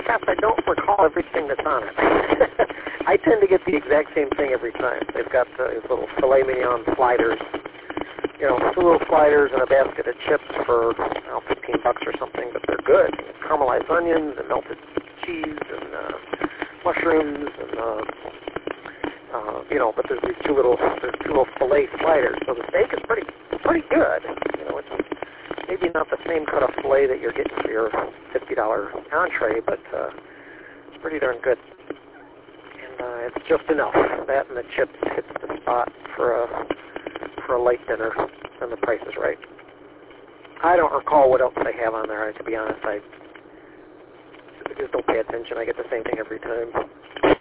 except I don't recall everything that's on it. I tend to get the exact same thing every time. They've got these little filet mignon sliders, you know, 2 little sliders and a basket of chips for, I don't know, $15 or something, but they're good. Caramelized onions and melted cheese and mushrooms and, you know, but there's these two little filet sliders. So the steak is pretty good. You know, it's maybe not the same cut of filet that you're getting for your $50 entree, but it's pretty darn good. And it's just enough. That and the chips hits the spot for a late dinner, and the price is right. I don't recall what else they have on there. To be honest, I just don't pay attention. I get the same thing every time.